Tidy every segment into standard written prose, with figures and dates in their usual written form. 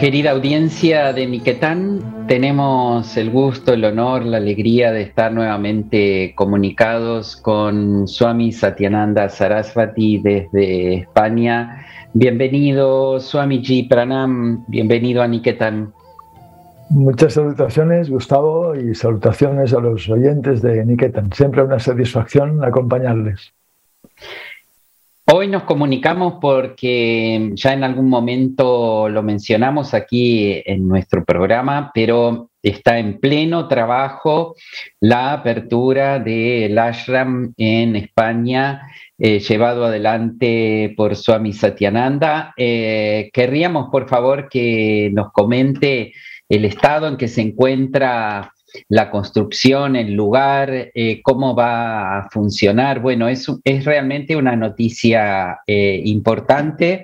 Querida audiencia de Niquetán, tenemos el gusto, el honor, la alegría de estar nuevamente comunicados con Swami Satyananda Sarasvati desde España. Bienvenido, Swamiji Pranam, bienvenido a Niquetán. Muchas salutaciones, Gustavo, y salutaciones a los oyentes de Niquetán. Siempre una satisfacción acompañarles. Hoy nos comunicamos porque ya en algún momento lo mencionamos aquí en nuestro programa, pero está en pleno trabajo la apertura del ashram en España, llevado adelante por Swami Satyananda. Querríamos, por favor, que nos comente el estado en que se encuentra la construcción, el lugar, cómo va a funcionar. Bueno, es realmente una noticia importante.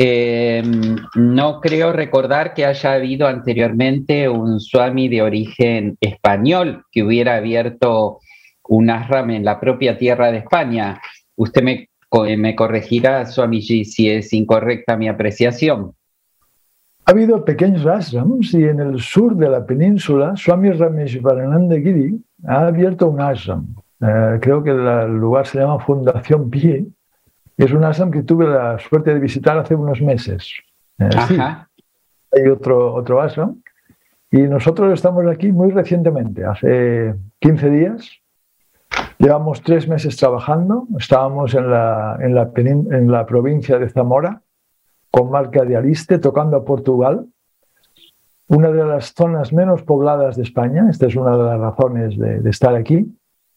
No creo recordar que haya habido anteriormente un Swami de origen español que hubiera abierto un ashram en la propia tierra de España. Usted me corregirá, Swamiji, si es incorrecta mi apreciación. Ha habido pequeños ashrams y en el sur de la península, Swami Rameshwarananda Giri ha abierto un ashram. Creo que el lugar se llama Fundación Pie. Es un ashram que tuve la suerte de visitar hace unos meses. Sí, hay otro ashram. Y nosotros estamos aquí muy recientemente, hace 15 días. Llevamos 3 meses trabajando. Estábamos en la provincia de Zamora, comarca de Aliste, tocando a Portugal, una de las zonas menos pobladas de España. Esta es una de las razones de estar aquí.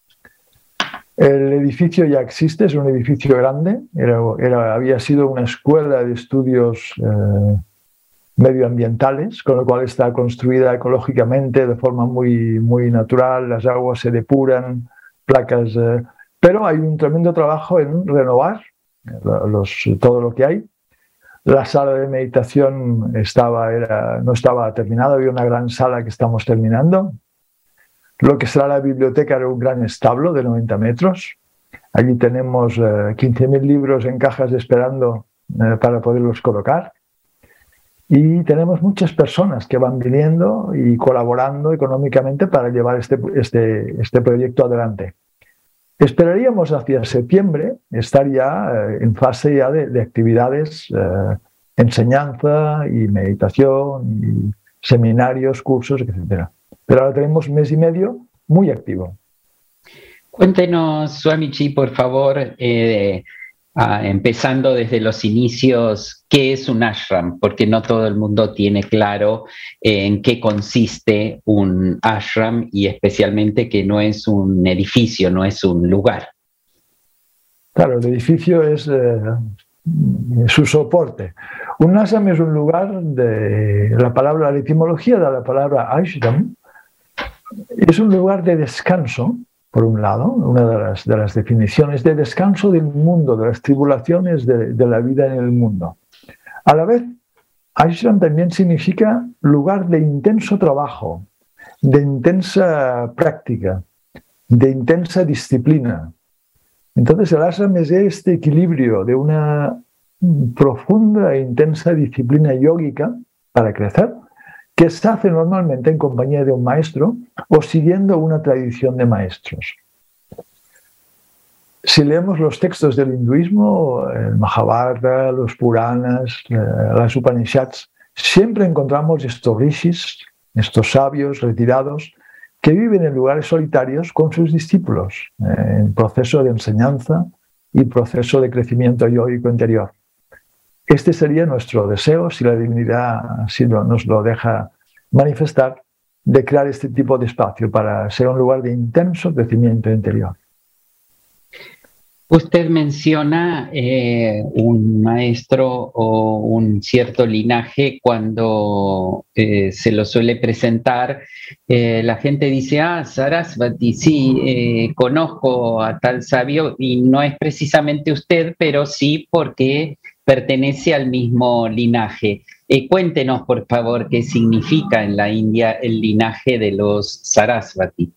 El edificio ya existe, es un edificio grande, había sido una escuela de estudios medioambientales, con lo cual está construida ecológicamente de forma muy, muy natural, las aguas se depuran, placas, pero hay un tremendo trabajo en renovar todo lo que hay. La sala de meditación no estaba terminada, había una gran sala que estamos terminando. Lo que será la biblioteca era un gran establo de 90 metros. Allí tenemos 15.000 libros en cajas esperando para poderlos colocar. Y tenemos muchas personas que van viniendo y colaborando económicamente para llevar este proyecto adelante. Esperaríamos hacia septiembre estar ya en fase ya de actividades, enseñanza y meditación, y seminarios, cursos, etc. Pero ahora tenemos 1 mes y medio muy activo. Cuéntenos, Swamiji, por favor, empezando desde los inicios, ¿qué es un ashram? Porque no todo el mundo tiene claro en qué consiste un ashram y especialmente que no es un edificio, no es un lugar. Claro, el edificio es su soporte. Un ashram es un lugar la etimología de la palabra ashram es un lugar de descanso. Por un lado, una de las definiciones de descanso del mundo, de las tribulaciones de la vida en el mundo. A la vez, ashram también significa lugar de intenso trabajo, de intensa práctica, de intensa disciplina. Entonces el ashram es este equilibrio de una profunda e intensa disciplina yógica para crecer, que se hace normalmente en compañía de un maestro o siguiendo una tradición de maestros. Si leemos los textos del hinduismo, el Mahabharata, los Puranas, las Upanishads, siempre encontramos estos rishis, estos sabios retirados, que viven en lugares solitarios con sus discípulos, en proceso de enseñanza y proceso de crecimiento yógico interior. Este sería nuestro deseo, si la divinidad nos lo deja manifestar, de crear este tipo de espacio para ser un lugar de intenso crecimiento interior. Usted menciona un maestro o un cierto linaje cuando se lo suele presentar. La gente dice, Sarasvati, sí, conozco a tal sabio y no es precisamente usted, pero sí porque pertenece al mismo linaje. Cuéntenos, por favor, qué significa en la India el linaje de los Sarasvati.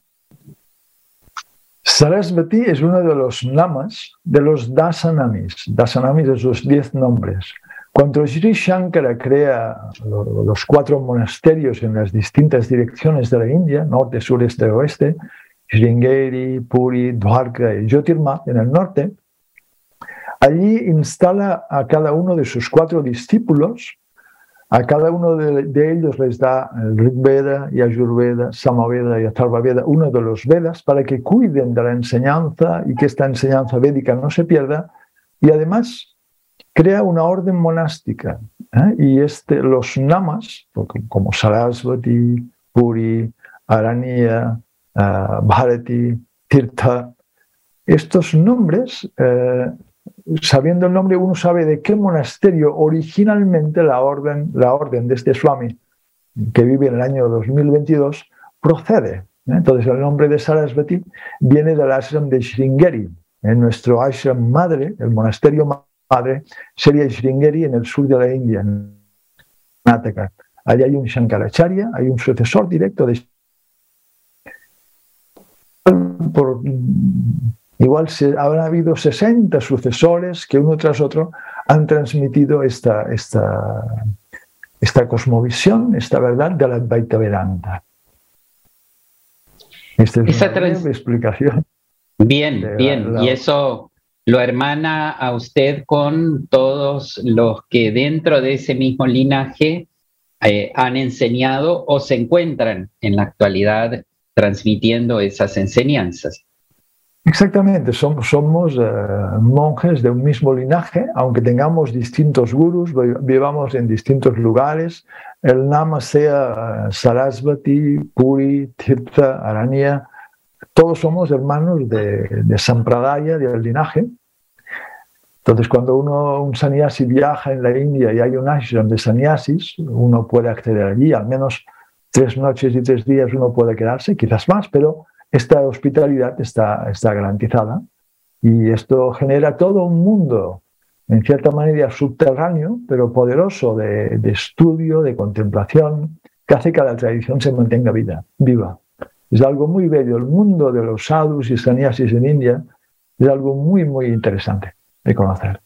Sarasvati es uno de los namas de los Dasanamis. Dasanamis de sus 10 nombres. Cuando Sri Shankara crea los 4 monasterios en las distintas direcciones de la India, norte, sur, este, oeste, Sringeri, Puri, Dwarka y Jyotirma en el norte, allí instala a cada uno de sus 4 discípulos. A cada uno de ellos les da el Rigveda, Yajurveda, Samaveda y Atharvaveda, uno de los Vedas, para que cuiden de la enseñanza y que esta enseñanza védica no se pierda. Y además crea una orden monástica. Y los namas, como Sarasvati, Puri, Aranya, Bharati, Tirtha, estos nombres, sabiendo el nombre, uno sabe de qué monasterio originalmente la orden de este Swami, que vive en el año 2022, procede. Entonces el nombre de Sarasvati viene del ashram de Sringeri. En nuestro ashram madre, el monasterio madre, sería Sringeri en el sur de la India, en Karnataka. Allí hay un Shankaracharya, hay un sucesor directo de igual habrá habido 60 sucesores que uno tras otro han transmitido esta cosmovisión, esta verdad de la Advaita Vedanta. Esta es una breve explicación. Bien. Y eso lo hermana a usted con todos los que dentro de ese mismo linaje han enseñado o se encuentran en la actualidad transmitiendo esas enseñanzas. Exactamente, somos monjes de un mismo linaje, aunque tengamos distintos gurus, vivamos en distintos lugares, el nama sea Sarasvati, Puri, Tirtha, Aranya, todos somos hermanos de Sampradaya, del linaje. Entonces, cuando un sannyasi viaja en la India y hay un ashram de sannyasis, uno puede acceder allí, al menos 3 noches y 3 días uno puede quedarse, quizás más, pero esta hospitalidad está garantizada y esto genera todo un mundo, en cierta manera subterráneo, pero poderoso de estudio, de contemplación, que hace que la tradición se mantenga viva. Es algo muy bello. El mundo de los sadhus y sannyasis en India es algo muy, muy interesante de conocer.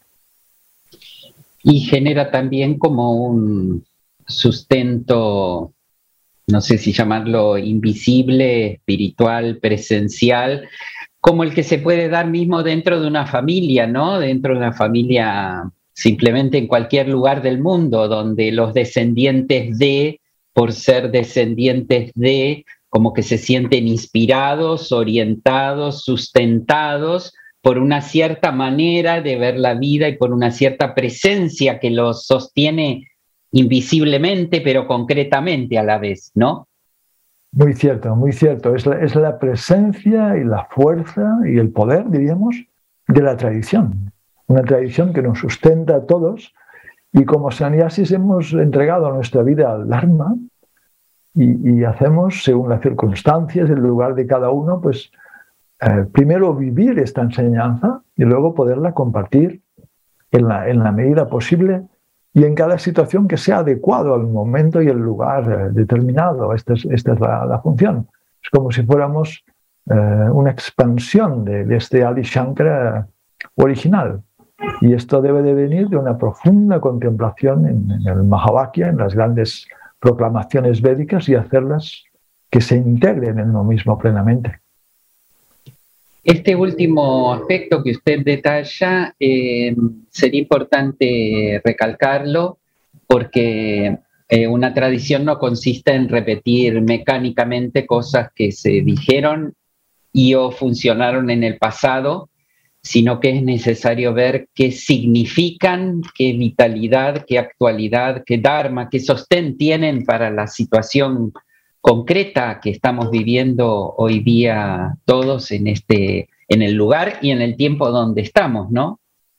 Y genera también como un sustento, no sé si llamarlo invisible, espiritual, presencial, como el que se puede dar mismo dentro de una familia, ¿no? Dentro de una familia simplemente en cualquier lugar del mundo, donde los descendientes por ser descendientes como que se sienten inspirados, orientados, sustentados por una cierta manera de ver la vida y por una cierta presencia que los sostiene invisiblemente, pero concretamente a la vez, ¿no? Muy cierto, muy cierto. Es la presencia y la fuerza y el poder, diríamos, de la tradición. Una tradición que nos sustenta a todos y como sannyasis hemos entregado nuestra vida al Dharma y hacemos, según las circunstancias, el lugar de cada uno, pues primero vivir esta enseñanza y luego poderla compartir en la medida posible y en cada situación que sea adecuado al momento y el lugar determinado. Esta es la función. Es como si fuéramos una expansión de este Adi Shankara original. Y esto debe de venir de una profunda contemplación en el Mahavakya, en las grandes proclamaciones védicas y hacerlas que se integren en uno mismo plenamente. Este último aspecto que usted detalla sería importante recalcarlo porque una tradición no consiste en repetir mecánicamente cosas que se dijeron y o funcionaron en el pasado, sino que es necesario ver qué significan, qué vitalidad, qué actualidad, qué dharma, qué sostén tienen para la situación concreta que estamos viviendo hoy día todos en el lugar y en el tiempo donde estamos, ¿no?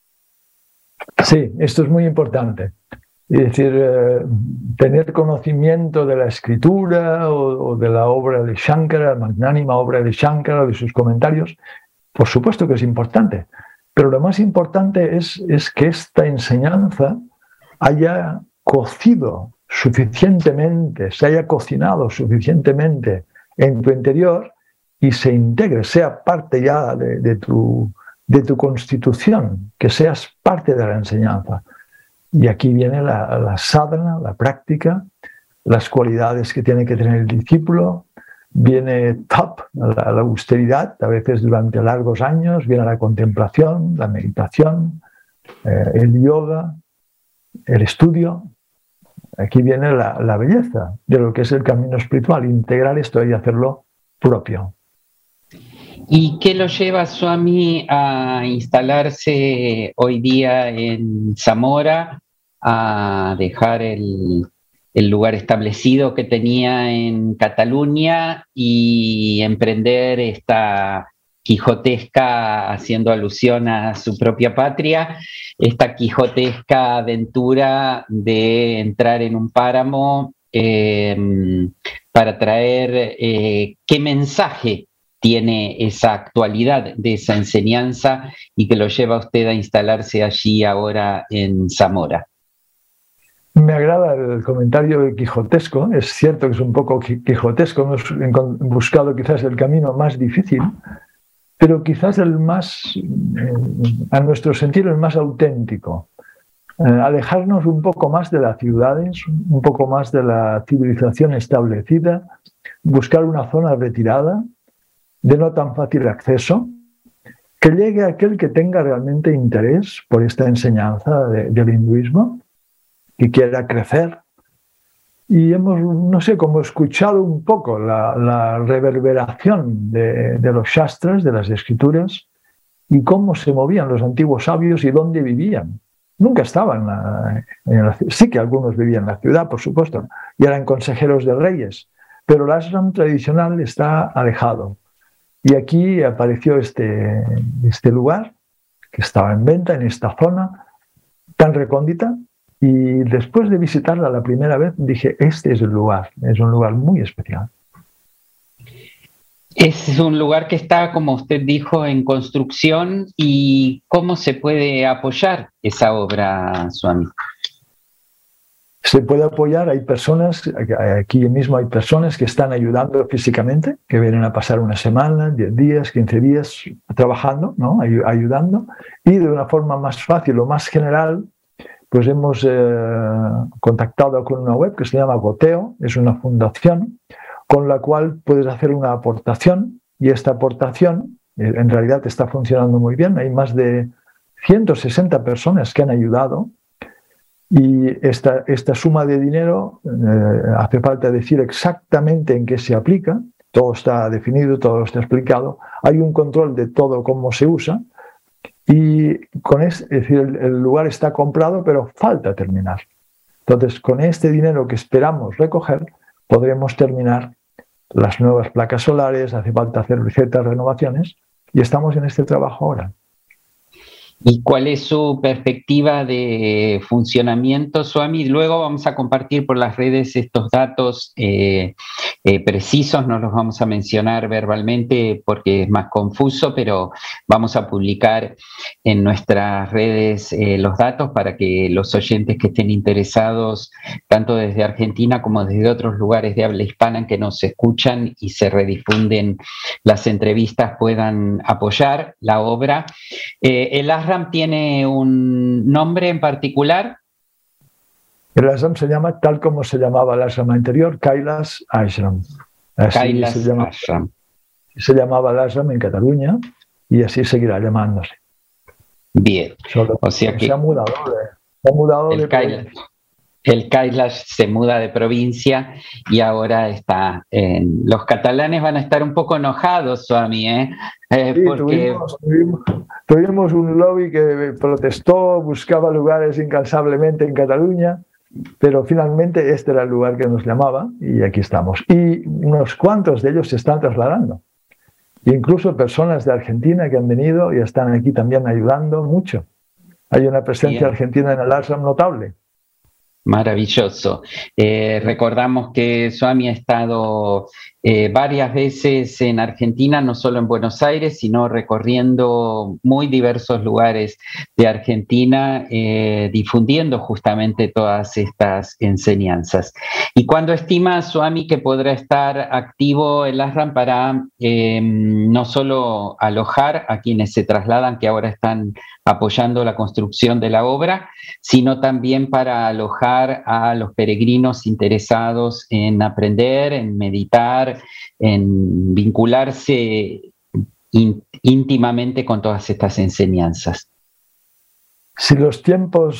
Sí, esto es muy importante. Es decir, tener conocimiento de la escritura o de la obra de Shankara, la magnánima obra de Shankara, de sus comentarios, por supuesto que es importante. Pero lo más importante es que esta enseñanza haya cocido suficientemente, se haya cocinado suficientemente en tu interior y se integre, sea parte ya de tu constitución, que seas parte de la enseñanza. Y aquí viene la sadhana, la práctica, las cualidades que tiene que tener el discípulo. Viene tap, la austeridad, a veces durante largos años. Viene la contemplación, la meditación, el yoga, el estudio. Aquí viene la belleza de lo que es el camino espiritual, integrar esto y hacerlo propio. ¿Y qué lo lleva, Swami, a instalarse hoy día en Zamora, a dejar el lugar establecido que tenía en Cataluña y emprender esta quijotesca, haciendo alusión a su propia patria, esta quijotesca aventura de entrar en un páramo para traer qué mensaje tiene esa actualidad de esa enseñanza y que lo lleva a usted a instalarse allí ahora en Zamora? Me agrada el comentario quijotesco. Es cierto que es un poco quijotesco. Hemos buscado quizás el camino más difícil, pero quizás el más, a nuestro sentir, el más auténtico. Alejarnos un poco más de las ciudades, un poco más de la civilización establecida, buscar una zona retirada, de no tan fácil acceso, que llegue a aquel que tenga realmente interés por esta enseñanza del hinduismo y quiera crecer. Y hemos, no sé, como escuchado un poco la reverberación de los shastras, de las escrituras, y cómo se movían los antiguos sabios y dónde vivían. Nunca estaban en la ciudad. Sí que algunos vivían en la ciudad, por supuesto, y eran consejeros de reyes, pero el ashram tradicional está alejado. Y aquí apareció este lugar que estaba en venta en esta zona tan recóndita. Y después de visitarla la primera vez dije, este es el lugar, es un lugar muy especial. Es un lugar que está, como usted dijo, en construcción. ¿Y cómo se puede apoyar esa obra, Swami? Se puede apoyar, hay personas, aquí mismo hay personas que están ayudando físicamente, que vienen a pasar una semana, 10 días, 15 días trabajando, ¿no? Ayudando, y de una forma más fácil o más general, pues hemos contactado con una web que se llama Goteo, es una fundación con la cual puedes hacer una aportación, y esta aportación en realidad está funcionando muy bien. Hay más de 160 personas que han ayudado, y esta suma de dinero hace falta decir exactamente en qué se aplica. Todo está definido, todo está explicado, hay un control de todo cómo se usa. Y es decir, el lugar está comprado, pero falta terminar. Entonces, con este dinero que esperamos recoger, podremos terminar las nuevas placas solares, hace falta hacer ciertas renovaciones, y estamos en este trabajo ahora. ¿Y cuál es su perspectiva de funcionamiento, Swami? Luego vamos a compartir por las redes estos datos precisos, no los vamos a mencionar verbalmente porque es más confuso, pero vamos a publicar en nuestras redes los datos para que los oyentes que estén interesados, tanto desde Argentina como desde otros lugares de habla hispana que nos escuchan y se redifunden las entrevistas, puedan apoyar la obra. El ashram tiene un nombre en particular. El ashram se llama tal como se llamaba el ashram anterior, Kailas Ashram. Kailas Ashram. Se llamaba el ashram en Cataluña y así seguirá llamándose. Bien. O sea que se ha mudado de Kailas. El Kailash se muda de provincia y ahora está en... Los catalanes van a estar un poco enojados, Swami, sí, porque tuvimos un lobby que protestó, buscaba lugares incansablemente en Cataluña, pero finalmente este era el lugar que nos llamaba y aquí estamos. Y unos cuantos de ellos se están trasladando. Incluso personas de Argentina que han venido y están aquí también ayudando mucho. Hay una presencia argentina en el ashram notable. Maravilloso. Recordamos que Swami ha estado varias veces en Argentina, no solo en Buenos Aires, sino recorriendo muy diversos lugares de Argentina, difundiendo justamente todas estas enseñanzas. ¿Y cuándo estima Swami que podrá estar activo el ashram para no solo alojar a quienes se trasladan, que ahora están apoyando la construcción de la obra, sino también para alojar a los peregrinos interesados en aprender, en meditar, en vincularse íntimamente con todas estas enseñanzas? Si los tiempos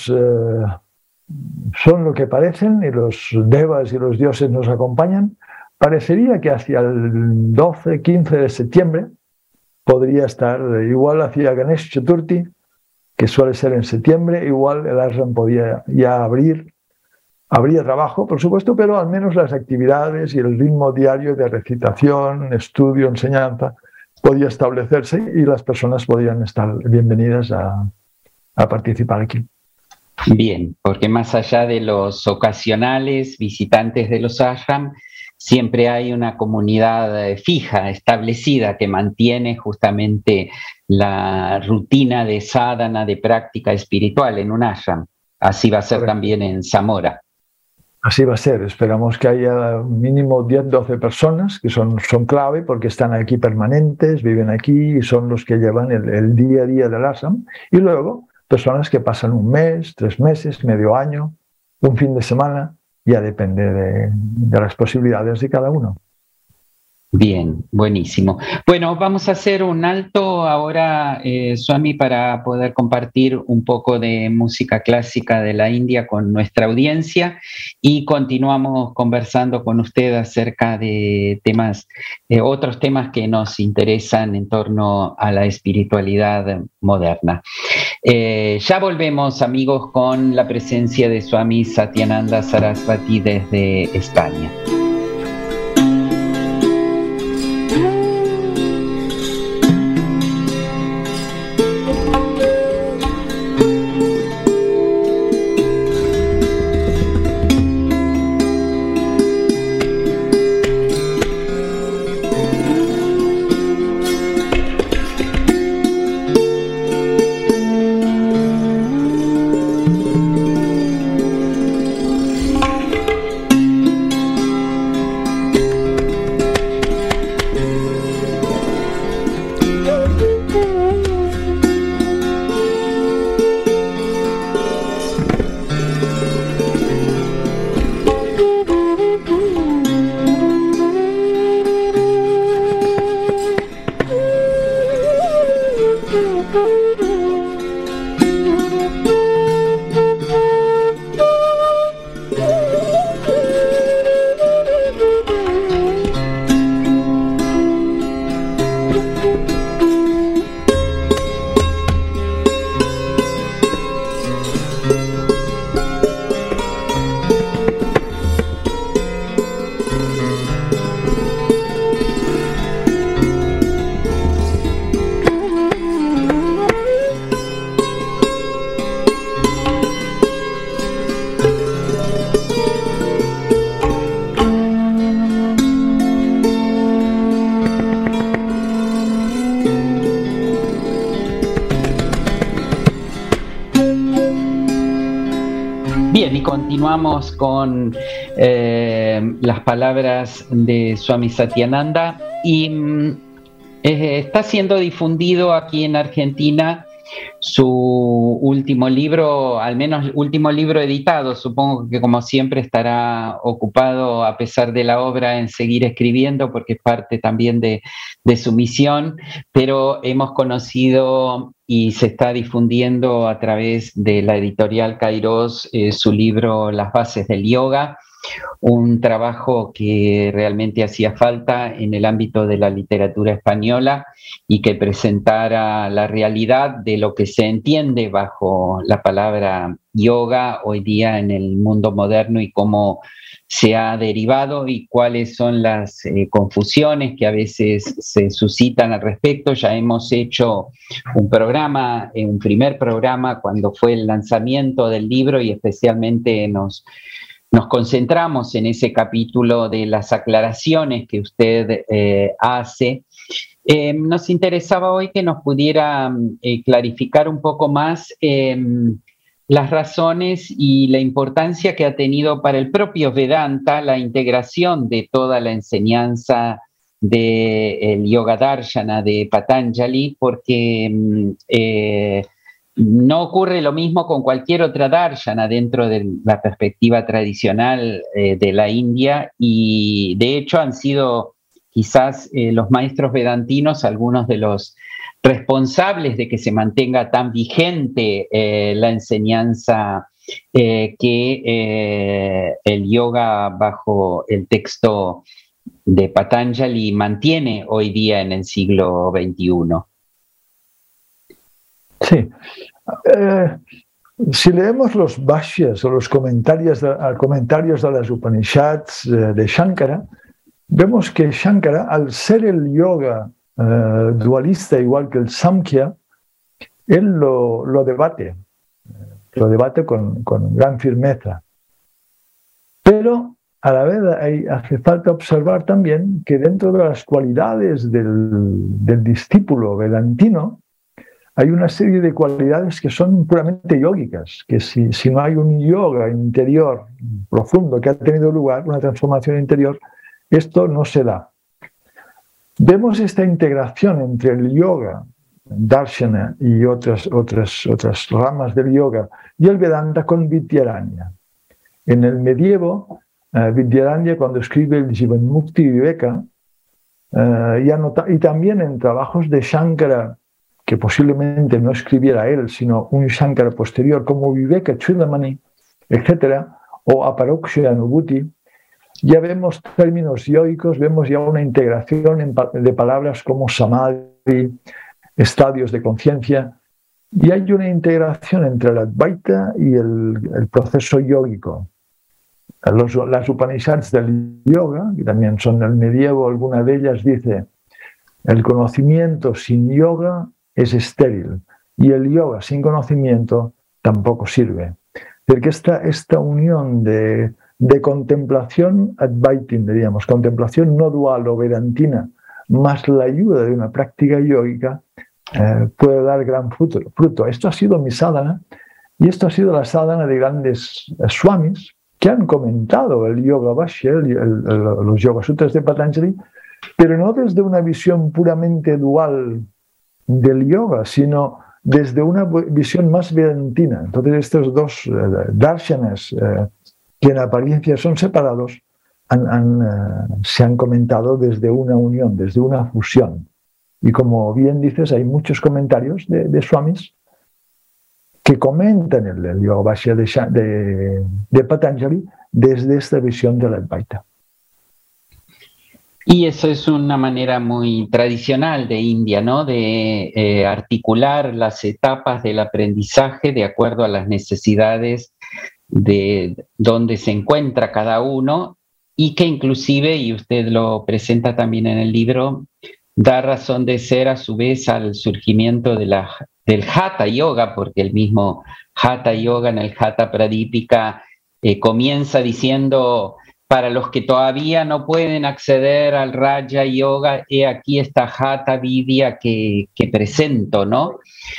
son lo que parecen y los devas y los dioses nos acompañan, parecería que hacia el 12, 15 de septiembre podría estar, igual hacia Ganesh Chaturthi, que suele ser en septiembre, igual el ashram podía ya abrir. Habría trabajo, por supuesto, pero al menos las actividades y el ritmo diario de recitación, estudio, enseñanza podía establecerse y las personas podían estar bienvenidas a participar aquí. Bien, porque más allá de los ocasionales visitantes de los ashram, siempre hay una comunidad fija, establecida, que mantiene justamente la rutina de sadhana, de práctica espiritual en un ashram. Así va a ser también en Zamora. Así va a ser. Esperamos que haya mínimo 10, 12 personas que son clave porque están aquí permanentes, viven aquí y son los que llevan el día a día del ashram. Y luego personas que pasan un mes, 3 meses, medio año, un fin de semana. Ya depende de las posibilidades de cada uno. Bien, buenísimo. Bueno, vamos a hacer un alto ahora, Swami, para poder compartir un poco de música clásica de la India con nuestra audiencia y continuamos conversando con usted acerca de temas, otros temas que nos interesan en torno a la espiritualidad moderna. Ya volvemos, amigos, con la presencia de Swami Satyananda Saraswati desde España. Continuamos con las palabras de Swami Satyananda y está siendo difundido aquí en Argentina su último libro, al menos último libro editado. Supongo que como siempre estará ocupado a pesar de la obra en seguir escribiendo porque es parte también de su misión, pero hemos conocido y se está difundiendo a través de la editorial Kairos su libro Las bases del yoga, un trabajo que realmente hacía falta en el ámbito de la literatura española y que presentara la realidad de lo que se entiende bajo la palabra yoga hoy día en el mundo moderno y cómo se ha derivado y cuáles son las confusiones que a veces se suscitan al respecto. Ya hemos hecho un programa, un primer programa cuando fue el lanzamiento del libro y especialmente nos nos concentramos en ese capítulo de las aclaraciones que usted hace. Nos interesaba hoy que nos pudiera clarificar un poco más las razones y la importancia que ha tenido para el propio Vedanta la integración de toda la enseñanza del Yoga Darshana de Patanjali, porque no ocurre lo mismo con cualquier otra darshana dentro de la perspectiva tradicional de la India, y de hecho han sido quizás los maestros vedantinos algunos de los responsables de que se mantenga tan vigente la enseñanza que el yoga bajo el texto de Patanjali mantiene hoy día en el siglo XXI. Sí. Si leemos los bhashyas o los comentarios de las Upanishads de Shankara, vemos que Shankara, al ser el yoga dualista igual que el Samkhya, él lo debate con gran firmeza. Pero a la vez hace falta observar también que dentro de las cualidades del discípulo vedantino hay una serie de cualidades que son puramente yógicas, que si no hay un yoga interior profundo que ha tenido lugar, una transformación interior, esto no se da. Vemos esta integración entre el yoga, Darshana y otras ramas del yoga, y el Vedanta con Vidyaranya. En el medievo, Vidyaranya, cuando escribe el Jivanmukti Viveka, y también en trabajos de Shankara, que posiblemente no escribiera él, sino un Shankara posterior, como Viveka Chudamani, etc., o Aparoksha Anubhuti, ya vemos términos yógicos, vemos ya una integración de palabras como samadhi, estadios de conciencia, y hay una integración entre el Advaita y el proceso yógico. Las Upanishads del yoga, que también son del medievo, alguna de ellas dice: el conocimiento sin yoga es estéril, y el yoga sin conocimiento tampoco sirve. Es decir, que esta unión de contemplación advaitin, diríamos, contemplación no dual o vedantina, más la ayuda de una práctica yógica, puede dar gran fruto. Esto ha sido mi sadhana, y esto ha sido la sadhana de grandes swamis que han comentado el Yoga Bhashya, los Yoga Sutras de Patanjali, pero no desde una visión puramente dual del yoga, sino desde una visión más vedantina. Entonces estos dos darshanas, que en apariencia son separados, se han comentado desde una unión, desde una fusión. Y como bien dices, hay muchos comentarios de swamis que comentan el Yoga Bhashya de Patanjali desde esta visión del Advaita. Y eso es una manera muy tradicional de India, ¿no? De articular las etapas del aprendizaje de acuerdo a las necesidades de donde se encuentra cada uno, y que inclusive, y usted lo presenta también en el libro, da razón de ser a su vez al surgimiento del Hatha Yoga, porque el mismo Hatha Yoga en el Hatha Pradipika comienza diciendo: para los que todavía no pueden acceder al Raja Yoga, he aquí esta Hatha Vidya que presento, ¿no?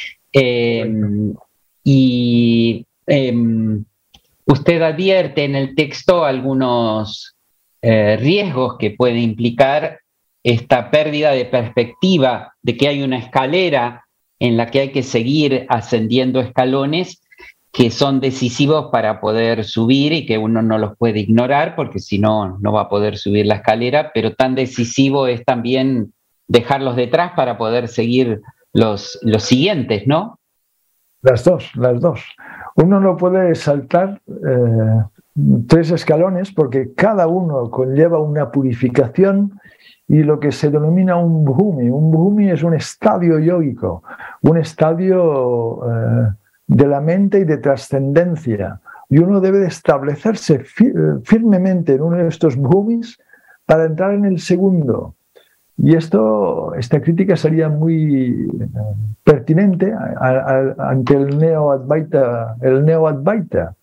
Usted advierte en el texto algunos riesgos que puede implicar esta pérdida de perspectiva de que hay una escalera en la que hay que seguir ascendiendo escalones que son decisivos para poder subir y que uno no los puede ignorar porque si no, no va a poder subir la escalera, pero tan decisivo es también dejarlos detrás para poder seguir los siguientes, ¿no? Las dos. Uno no puede saltar 3 escalones porque cada uno conlleva una purificación y lo que se denomina un bhumi. Un bhumi es un estadio yógico, un estadio de la mente y de trascendencia. Y uno debe de establecerse firmemente en uno de estos bhumis para entrar en el segundo. Y esta crítica sería muy pertinente ante el neo-advaita,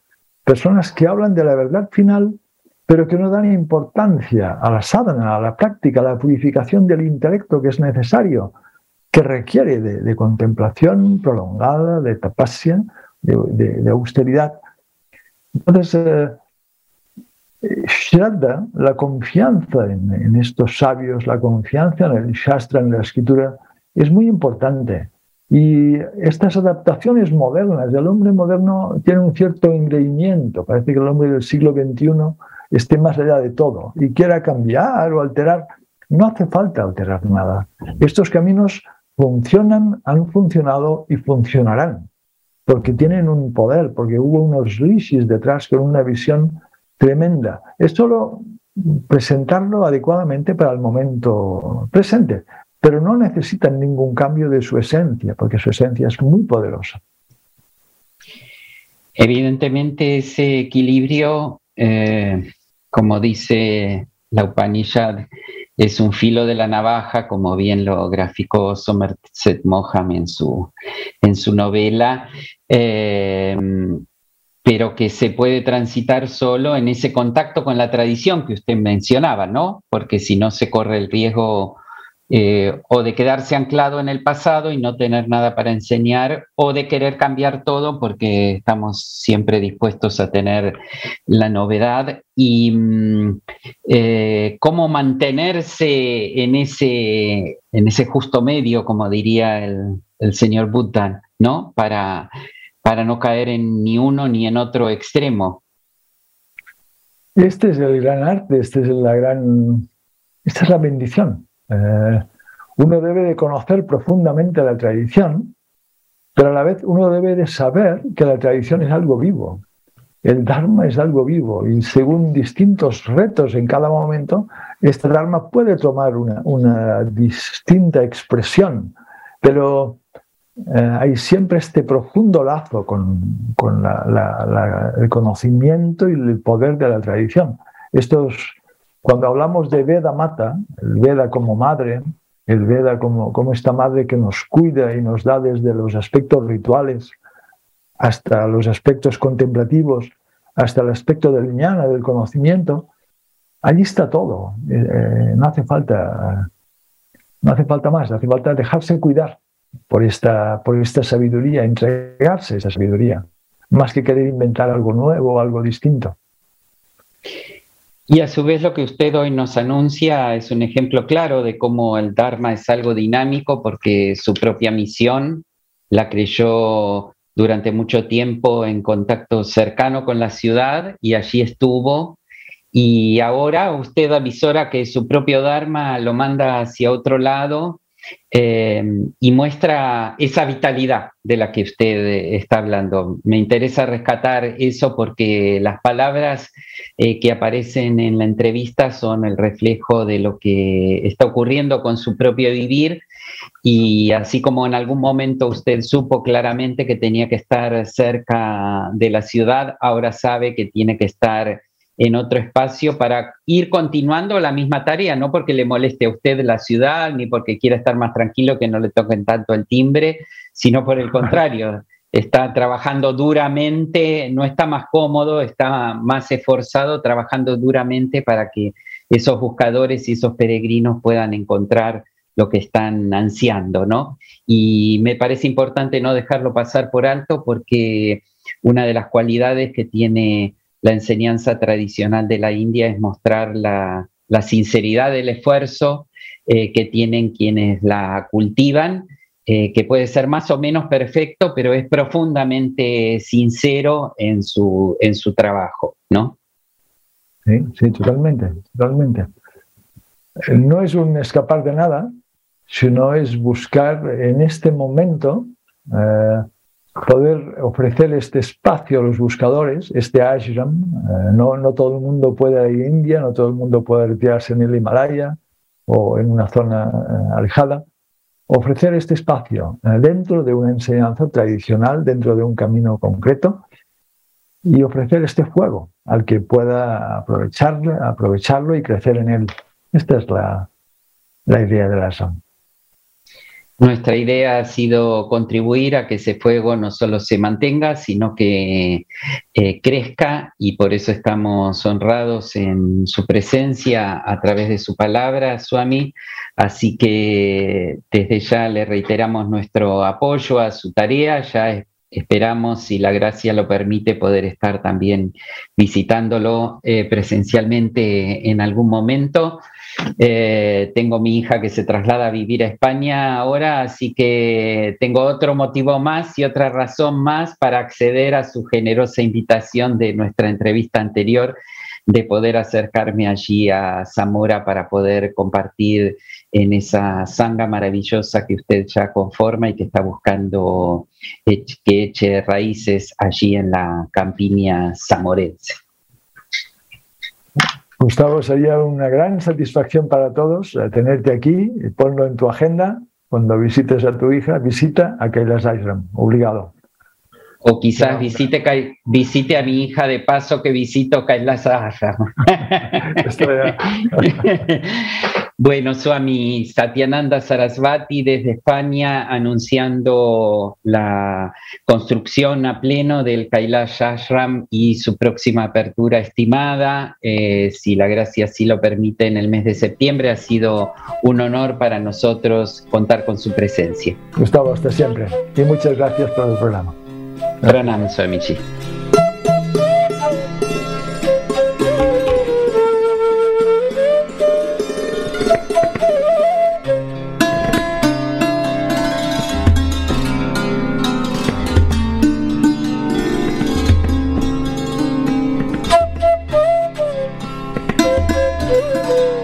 personas que hablan de la verdad final, pero que no dan importancia a la sadhana, a la práctica, a la purificación del intelecto que es necesario, que requiere de contemplación prolongada, de tapasya, de austeridad. Entonces, Shraddha, la confianza en estos sabios, la confianza en el Shastra, en la escritura, es muy importante. Y estas adaptaciones modernas, el hombre moderno tiene un cierto engreimiento, parece que el hombre del siglo XXI esté más allá de todo y quiera cambiar o alterar. No hace falta alterar nada. Estos caminos funcionan, han funcionado y funcionarán, porque tienen un poder, porque hubo unos rishis detrás con una visión tremenda. Es solo presentarlo adecuadamente para el momento presente, pero no necesitan ningún cambio de su esencia, porque su esencia es muy poderosa. Evidentemente ese equilibrio, como dice la Upanishad, es un filo de la navaja, como bien lo graficó Somerset Maugham en su novela, pero que se puede transitar solo en ese contacto con la tradición que usted mencionaba, ¿no? Porque si no se corre el riesgo o de quedarse anclado en el pasado y no tener nada para enseñar, o de querer cambiar todo porque estamos siempre dispuestos a tener la novedad. Y cómo mantenerse en ese justo medio, como diría el señor Buddha, ¿no? Para no caer en ni uno ni en otro extremo. Este es el gran arte, esta es la bendición. Uno debe de conocer profundamente la tradición, pero a la vez uno debe de saber que la tradición es algo vivo. El Dharma es algo vivo y según distintos retos en cada momento, este Dharma puede tomar una distinta expresión, pero hay siempre este profundo lazo con el conocimiento y el poder de la tradición. Cuando hablamos de Veda Mata, el Veda como madre, el Veda como esta madre que nos cuida y nos da desde los aspectos rituales hasta los aspectos contemplativos, hasta el aspecto del jnana, del conocimiento, allí está todo. No hace falta más, hace falta dejarse cuidar por esta sabiduría, entregarse a esa sabiduría, más que querer inventar algo nuevo o algo distinto. Y a su vez lo que usted hoy nos anuncia es un ejemplo claro de cómo el Dharma es algo dinámico, porque su propia misión la creyó durante mucho tiempo en contacto cercano con la ciudad y allí estuvo. Y ahora usted avisora que su propio Dharma lo manda hacia otro lado y muestra esa vitalidad de la que usted está hablando. Me interesa rescatar eso porque las palabras que aparecen en la entrevista son el reflejo de lo que está ocurriendo con su propio vivir, y así como en algún momento usted supo claramente que tenía que estar cerca de la ciudad, ahora sabe que tiene que estar en otro espacio para ir continuando la misma tarea, no porque le moleste a usted la ciudad, ni porque quiera estar más tranquilo que no le toquen tanto el timbre, sino por el contrario, está trabajando duramente, no está más cómodo, está más esforzado, trabajando duramente para que esos buscadores y esos peregrinos puedan encontrar lo que están ansiando, ¿no? Y me parece importante no dejarlo pasar por alto, porque una de las cualidades que tiene la enseñanza tradicional de la India es mostrar la sinceridad del esfuerzo que tienen quienes la cultivan, que puede ser más o menos perfecto, pero es profundamente sincero en su trabajo, ¿no? Sí, totalmente. No es un escapar de nada, sino es buscar en este momento poder ofrecer este espacio a los buscadores, este ashram. No todo el mundo puede ir a India, no todo el mundo puede retirarse en el Himalaya o en una zona alejada. Ofrecer este espacio dentro de una enseñanza tradicional, dentro de un camino concreto, y ofrecer este fuego al que pueda aprovecharlo y crecer en él. Esta es la idea del ashram. Nuestra idea ha sido contribuir a que ese fuego no solo se mantenga, sino que crezca, y por eso estamos honrados en su presencia a través de su palabra, Swami. Así que desde ya le reiteramos nuestro apoyo a su tarea. Ya esperamos, si la gracia lo permite, poder estar también visitándolo presencialmente en algún momento. Tengo mi hija que se traslada a vivir a España ahora, así que tengo otro motivo más y otra razón más para acceder a su generosa invitación de nuestra entrevista anterior, de poder acercarme allí a Zamora para poder compartir en esa sangha maravillosa que usted ya conforma y que está buscando que eche raíces allí en la campiña zamorense. Gustavo, sería una gran satisfacción para todos tenerte aquí, y ponlo en tu agenda. Cuando visites a tu hija, visita a Kailash Ashram, obligado. O quizás visite a mi hija de paso que visito Kailash Ashram. Bueno, Swami Satyananda Sarasvati desde España anunciando la construcción a pleno del Kailash Ashram y su próxima apertura estimada, si la gracia así lo permite, en el mes de septiembre. Ha sido un honor para nosotros contar con su presencia. Gustavo, hasta siempre. Y muchas gracias por el programa. Pranam, Swamiji. Thank you.